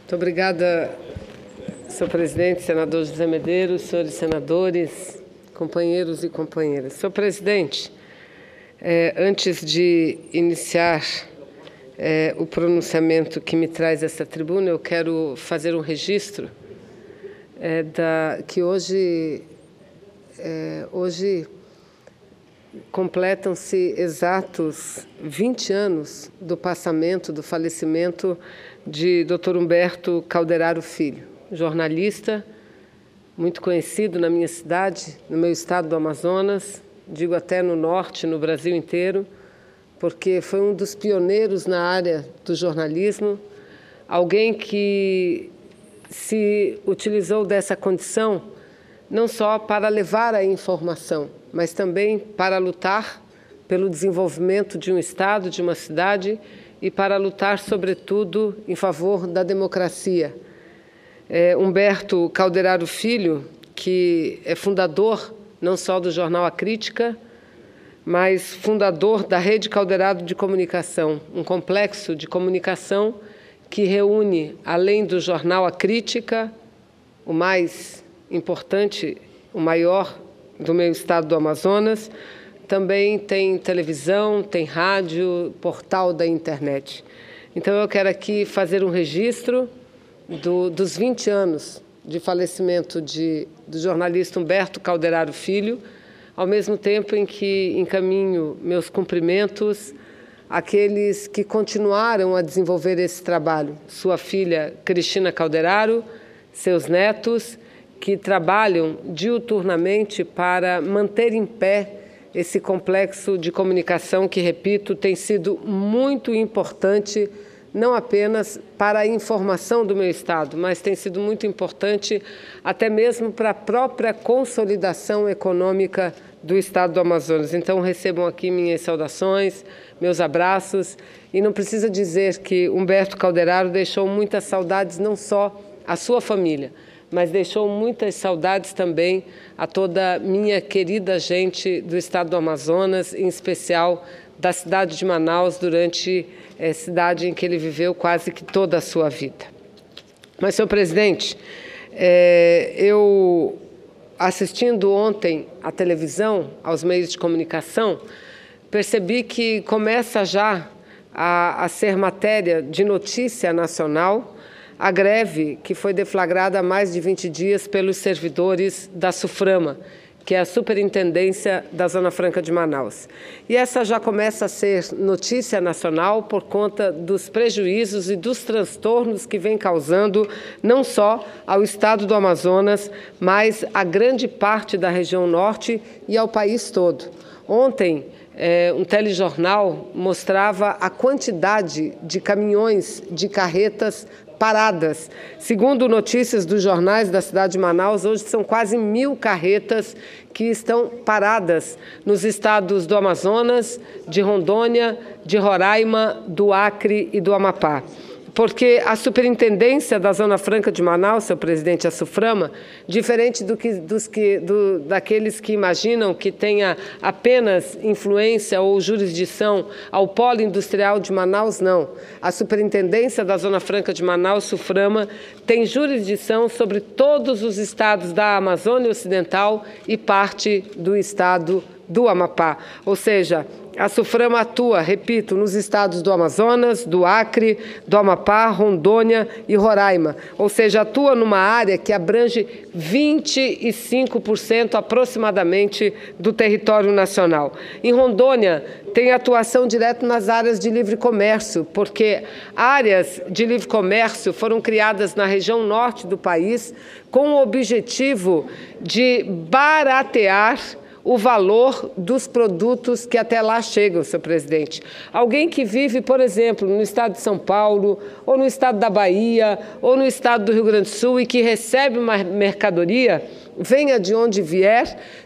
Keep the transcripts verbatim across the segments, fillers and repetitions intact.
Muito obrigada, senhor presidente, senador José Medeiros, senhores senadores, companheiros e companheiras. Senhor presidente, é, antes de iniciar é, o pronunciamento que me traz essa tribuna, eu quero fazer um registro é, da, que hoje, é, hoje completam-se exatos vinte anos do passamento, do falecimento de doutor Humberto Calderaro Filho, jornalista, muito conhecido na minha cidade, no meu estado do Amazonas, digo até no norte, no Brasil inteiro, porque foi um dos pioneiros na área do jornalismo, alguém que se utilizou dessa condição não só para levar a informação, mas também para lutar pelo desenvolvimento de um estado, de uma cidade, e para lutar, sobretudo, em favor da democracia. É, Humberto Calderaro Filho, que é fundador não só do jornal A Crítica, mas fundador da Rede Calderaro de Comunicação, um complexo de comunicação que reúne, além do jornal A Crítica, o mais importante, o maior do meu estado do Amazonas, também tem televisão, tem rádio, portal da internet. Então, eu quero aqui fazer um registro do, dos vinte anos de falecimento de, do jornalista Humberto Calderaro Filho, ao mesmo tempo em que encaminho meus cumprimentos àqueles que continuaram a desenvolver esse trabalho. Sua filha, Cristina Calderaro, seus netos, que trabalham diuturnamente para manter em pé esse complexo de comunicação que, repito, tem sido muito importante, não apenas para a informação do meu estado, mas tem sido muito importante até mesmo para a própria consolidação econômica do estado do Amazonas. Então, recebam aqui minhas saudações, meus abraços, e não precisa dizer que Humberto Calderaro deixou muitas saudades, não só à sua família, mas deixou muitas saudades também a toda minha querida gente do estado do Amazonas, em especial da cidade de Manaus, durante a é, cidade em que ele viveu quase que toda a sua vida. Mas, senhor presidente, é, eu, assistindo ontem à televisão, aos meios de comunicação, percebi que começa já a, a ser matéria de notícia nacional a greve que foi deflagrada há mais de vinte dias pelos servidores da SUFRAMA, que é a Superintendência da Zona Franca de Manaus. E essa já começa a ser notícia nacional por conta dos prejuízos e dos transtornos que vem causando não só ao estado do Amazonas, mas a grande parte da região norte e ao país todo. Ontem, É, um telejornal mostrava a quantidade de caminhões, de carretas paradas. Segundo notícias dos jornais da cidade de Manaus, hoje são quase mil carretas que estão paradas nos estados do Amazonas, de Rondônia, de Roraima, do Acre e do Amapá. Porque a Superintendência da Zona Franca de Manaus, seu presidente, a SUFRAMA, diferente do que, dos que, do, daqueles que imaginam que tenha apenas influência ou jurisdição ao polo industrial de Manaus, não. A Superintendência da Zona Franca de Manaus, SUFRAMA, tem jurisdição sobre todos os estados da Amazônia Ocidental e parte do estado do Amapá. Ou seja, a SUFRAMA atua, repito, nos estados do Amazonas, do Acre, do Amapá, Rondônia e Roraima. Ou seja, atua numa área que abrange vinte e cinco por cento aproximadamente do território nacional. Em Rondônia, tem atuação direta nas áreas de livre comércio, porque áreas de livre comércio foram criadas na região norte do país com o objetivo de baratear o valor dos produtos que até lá chegam, senhor presidente. Alguém que vive, por exemplo, no estado de São Paulo, ou no estado da Bahia, ou no estado do Rio Grande do Sul, e que recebe uma mercadoria, venha de onde vier,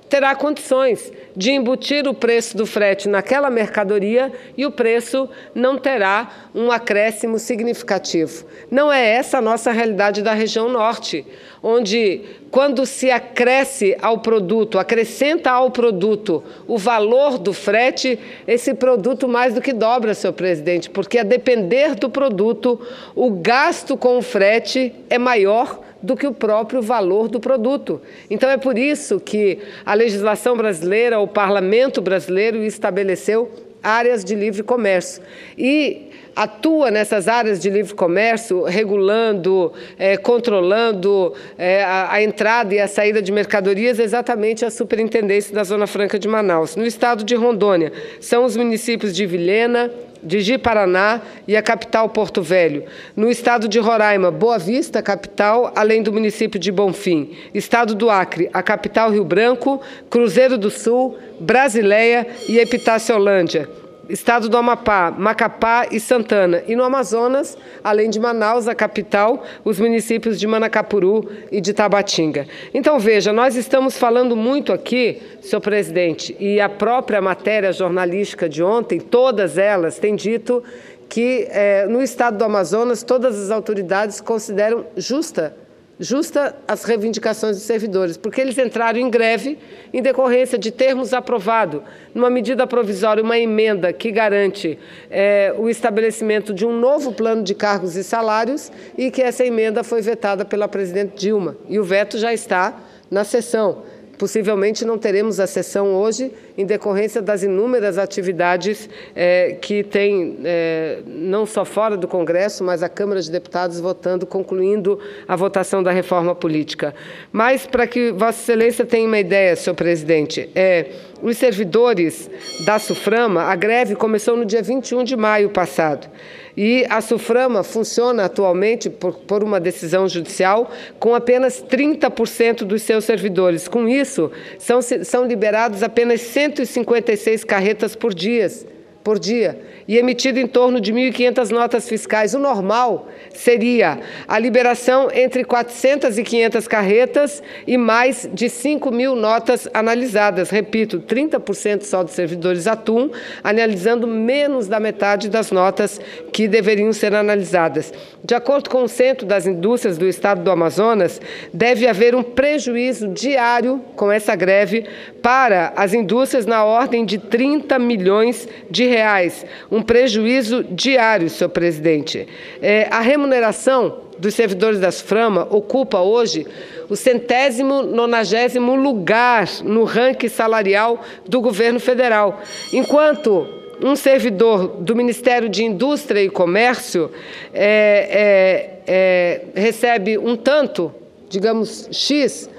terá condições de embutir o preço do frete naquela mercadoria e o preço não terá um acréscimo significativo. Não é essa a nossa realidade da região norte, onde, quando se acresce ao produto, acrescenta ao produto o valor do frete, esse produto mais do que dobra, senhor presidente, porque, a depender do produto, o gasto com o frete é maior do que o próprio valor do produto. Então, é por isso que a legislação brasileira, o parlamento brasileiro, estabeleceu áreas de livre comércio e atua nessas áreas de livre comércio, regulando, é, controlando é, a, a entrada e a saída de mercadorias, exatamente a Superintendência da Zona Franca de Manaus. No estado de Rondônia, são os municípios de Vilhena, de Ji-Paraná e a capital Porto Velho. No estado de Roraima, Boa Vista, capital, além do município de Bonfim. Estado do Acre, a capital Rio Branco, Cruzeiro do Sul, Brasileia e Epitáciolândia. Estado do Amapá, Macapá e Santana. E no Amazonas, além de Manaus, a capital, os municípios de Manacapuru e de Tabatinga. Então, veja, nós estamos falando muito aqui, senhor presidente, e a própria matéria jornalística de ontem, todas elas têm dito que eh, no estado do Amazonas todas as autoridades consideram justa justa as reivindicações dos servidores, porque eles entraram em greve em decorrência de termos aprovado, numa medida provisória, uma emenda que garante é, o estabelecimento de um novo plano de cargos e salários e que essa emenda foi vetada pela presidente Dilma. E o veto já está na sessão. Possivelmente não teremos a sessão hoje, em decorrência das inúmeras atividades eh, que tem, eh, não só fora do Congresso, mas a Câmara de Deputados votando, concluindo a votação da reforma política. Mas, para que Vossa Excelência tenha uma ideia, senhor presidente, é, os servidores da SUFRAMA, a greve começou no dia vinte e um de maio passado. E a SUFRAMA funciona atualmente, por, por uma decisão judicial, com apenas trinta por cento dos seus servidores. Com isso, são, são liberados apenas cento e cinquenta e seis carretas por dia, por dia e emitido em torno de mil e quinhentas notas fiscais. O normal seria a liberação entre quatrocentas e quinhentas carretas e mais de cinco mil notas analisadas. Repito, trinta por cento só dos servidores atuam, analisando menos da metade das notas que deveriam ser analisadas. De acordo com o Centro das Indústrias do Estado do Amazonas, deve haver um prejuízo diário com essa greve para as indústrias na ordem de trinta milhões de reais. Um prejuízo diário, senhor presidente. É, a remuneração dos servidores da SUFRAMA ocupa hoje o centésimo nonagésimo lugar no ranking salarial do governo federal, enquanto um servidor do Ministério de Indústria e Comércio é, é, é, recebe um tanto, digamos, X,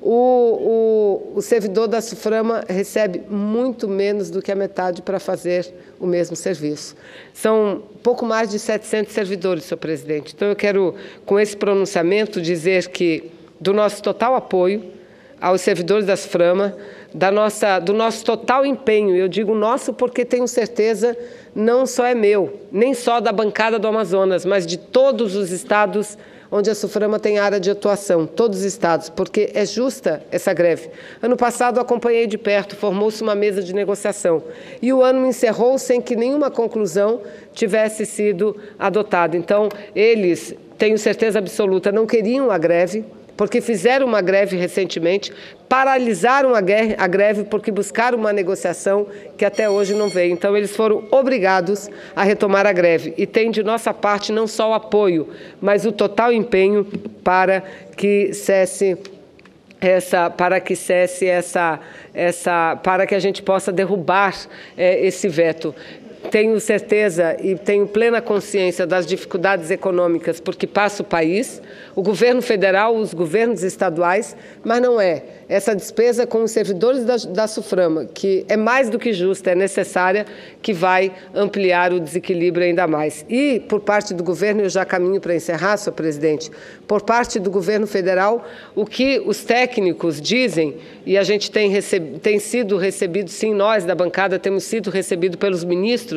O, o, o servidor da SUFRAMA recebe muito menos do que a metade para fazer o mesmo serviço. São pouco mais de setecentos servidores, senhor presidente. Então, eu quero, com esse pronunciamento, dizer que, do nosso total apoio aos servidores da SUFRAMA, da nossa, do nosso total empenho, eu digo nosso porque tenho certeza não só é meu, nem só da bancada do Amazonas, mas de todos os estados onde a SUFRAMA tem área de atuação, todos os estados, porque é justa essa greve. Ano passado, acompanhei de perto, formou-se uma mesa de negociação, e o ano encerrou sem que nenhuma conclusão tivesse sido adotada. Então, eles, tenho certeza absoluta, não queriam a greve, porque fizeram uma greve recentemente, paralisaram a greve porque buscaram uma negociação que até hoje não veio. Então, eles foram obrigados a retomar a greve. E tem de nossa parte não só o apoio, mas o total empenho para que cesse essa, para que cesse essa, essa, para que a gente possa derrubar é, esse veto. Tenho certeza e tenho plena consciência das dificuldades econômicas porque passa o país, o governo federal, os governos estaduais, mas não é. Essa despesa com os servidores da, da SUFRAMA, que é mais do que justa, é necessária, que vai ampliar o desequilíbrio ainda mais. E, por parte do governo, eu já caminho para encerrar, senhor presidente, por parte do governo federal, o que os técnicos dizem, e a gente tem, receb... tem sido recebido, sim, nós da bancada temos sido recebidos pelos ministros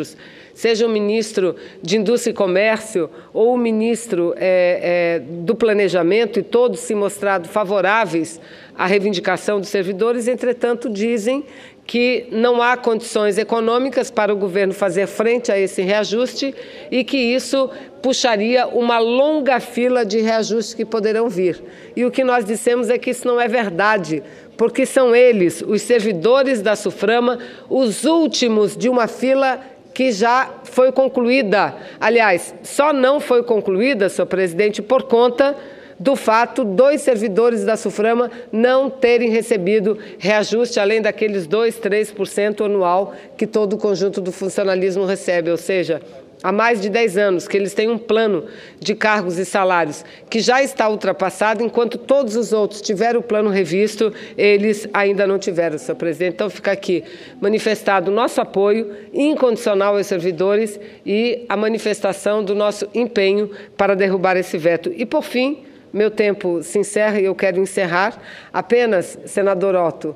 ministros, seja o ministro de Indústria e Comércio ou o ministro é, é, do Planejamento, e todos se mostrado favoráveis à reivindicação dos servidores, entretanto, dizem que não há condições econômicas para o governo fazer frente a esse reajuste e que isso puxaria uma longa fila de reajustes que poderão vir. E o que nós dissemos é que isso não é verdade, porque são eles, os servidores da SUFRAMA, os últimos de uma fila que já foi concluída. Aliás, só não foi concluída, senhor presidente, por conta do fato dois servidores da SUFRAMA não terem recebido reajuste, além daqueles dois, três por cento anual que todo o conjunto do funcionalismo recebe, ou seja, há mais de dez anos que eles têm um plano de cargos e salários que já está ultrapassado, enquanto todos os outros tiveram o plano revisto, eles ainda não tiveram, senhor presidente. Então, fica aqui manifestado o nosso apoio incondicional aos servidores e a manifestação do nosso empenho para derrubar esse veto. E, por fim, meu tempo se encerra e eu quero encerrar apenas, senador Otto,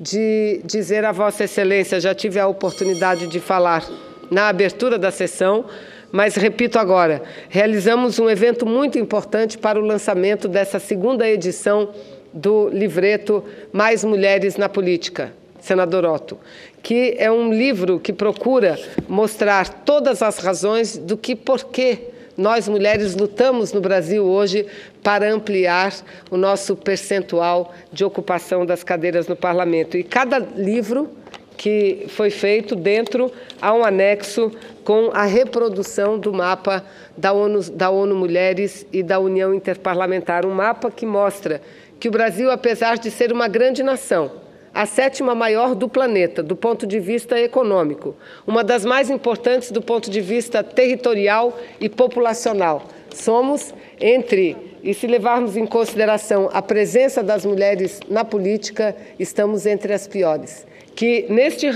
de dizer a Vossa Excelência, já tive a oportunidade de falar na abertura da sessão, mas repito agora, realizamos um evento muito importante para o lançamento dessa segunda edição do livreto Mais Mulheres na Política, senador Otto, que é um livro que procura mostrar todas as razões do que, porquê, nós, mulheres, lutamos no Brasil hoje para ampliar o nosso percentual de ocupação das cadeiras no parlamento. E cada livro que foi feito, dentro há um anexo com a reprodução do mapa da ONU, da ONU Mulheres e da União Interparlamentar, um mapa que mostra que o Brasil, apesar de ser uma grande nação, a sétima maior do planeta, do ponto de vista econômico, uma das mais importantes do ponto de vista territorial e populacional. Somos entre, e se levarmos em consideração a presença das mulheres na política, estamos entre as piores. Que neste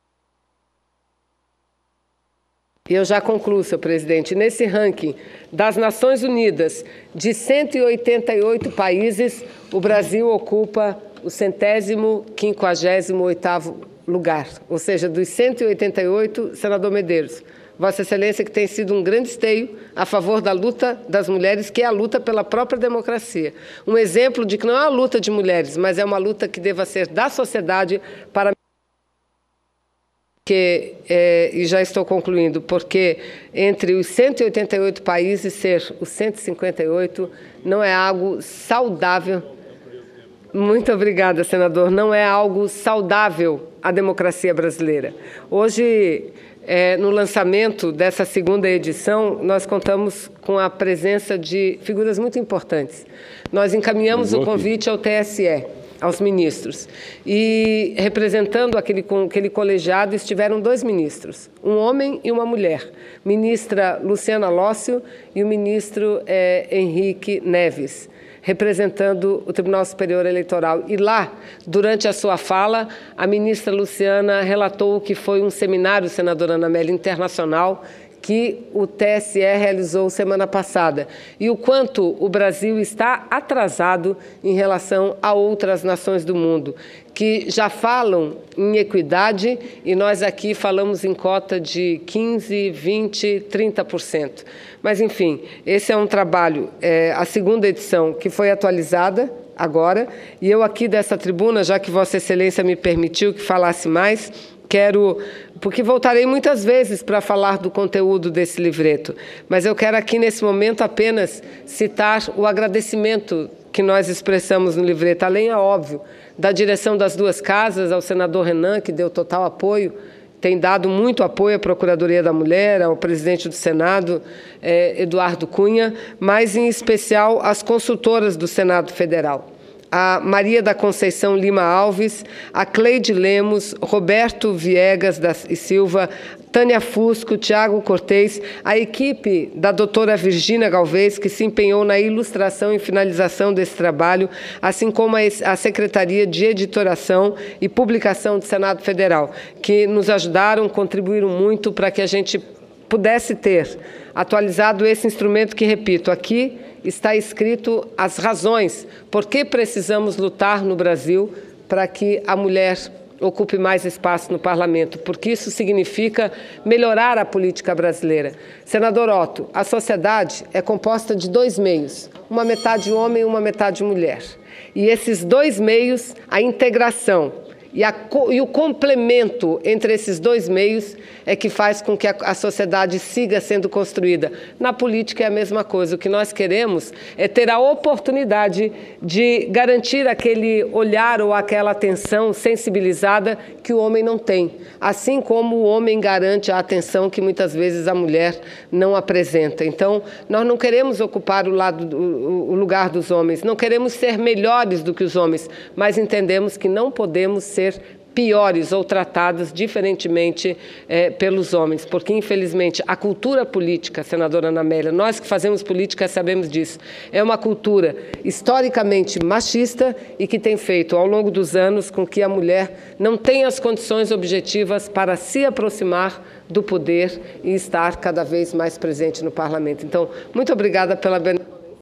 E eu já concluo, senhor presidente, nesse ranking das Nações Unidas, de cento e oitenta e oito países, o Brasil ocupa o centésimo, quinquagésimo oitavo lugar, ou seja, dos cento e oitenta e oito, senador Medeiros, Vossa Excelência, que tem sido um grande esteio a favor da luta das mulheres, que é a luta pela própria democracia. Um exemplo de que não é uma luta de mulheres, mas é uma luta que deva ser da sociedade para que, é, e já estou concluindo, porque entre os cento e oitenta e oito países ser os cento e cinquenta e oito não é algo saudável. Muito obrigada, senador. Não é algo saudável a democracia brasileira. Hoje, é, no lançamento dessa segunda edição, nós contamos com a presença de figuras muito importantes. Nós encaminhamos o convite ao T S E, aos ministros, e representando aquele, aquele colegiado estiveram dois ministros, um homem e uma mulher, ministra Luciana Lócio e o ministro é, Henrique Neves, representando o Tribunal Superior Eleitoral. E lá, durante a sua fala, a ministra Luciana relatou que foi um seminário, senadora Ana Amélia, internacional, que o T S E realizou semana passada, e o quanto o Brasil está atrasado em relação a outras nações do mundo, que já falam em equidade, e nós aqui falamos em cota de quinze, vinte, trinta por cento. Mas, enfim, esse é um trabalho, é, a segunda edição, que foi atualizada agora, e eu aqui dessa tribuna, já que Vossa Excelência me permitiu que falasse mais, quero, porque voltarei muitas vezes para falar do conteúdo desse livreto, mas eu quero aqui nesse momento apenas citar o agradecimento que nós expressamos no livreto, além, é óbvio, da direção das duas casas, ao senador Renan, que deu total apoio, tem dado muito apoio à Procuradoria da Mulher, ao presidente do Senado, eh, Eduardo Cunha, mas em especial às consultoras do Senado Federal. A Maria da Conceição Lima Alves, a Cleide Lemos, Roberto Viegas da e Silva, Tânia Fusco, Tiago Cortez, a equipe da doutora Virgínia Galvez, que se empenhou na ilustração e finalização desse trabalho, assim como a Secretaria de Editoração e Publicação do Senado Federal, que nos ajudaram, contribuíram muito para que a gente pudesse ter atualizado esse instrumento que, repito, aqui está escrito as razões por que precisamos lutar no Brasil para que a mulher ocupe mais espaço no parlamento, porque isso significa melhorar a política brasileira. Senador Otto, a sociedade é composta de dois meios, uma metade homem e uma metade mulher. E esses dois meios, a integração e, a, e o complemento entre esses dois meios é que faz com que a, a sociedade siga sendo construída. Na política é a mesma coisa. O que nós queremos é ter a oportunidade de garantir aquele olhar ou aquela atenção sensibilizada que o homem não tem. Assim como o homem garante a atenção que muitas vezes a mulher não apresenta. Então, nós não queremos ocupar o, lado, o, o lugar dos homens, não queremos ser melhores do que os homens, mas entendemos que não podemos ser piores ou tratadas diferentemente é, pelos homens, porque, infelizmente, a cultura política, senadora Ana Amélia, nós que fazemos política sabemos disso, é uma cultura historicamente machista e que tem feito, ao longo dos anos, com que a mulher não tenha as condições objetivas para se aproximar do poder e estar cada vez mais presente no parlamento. Então, muito obrigada pela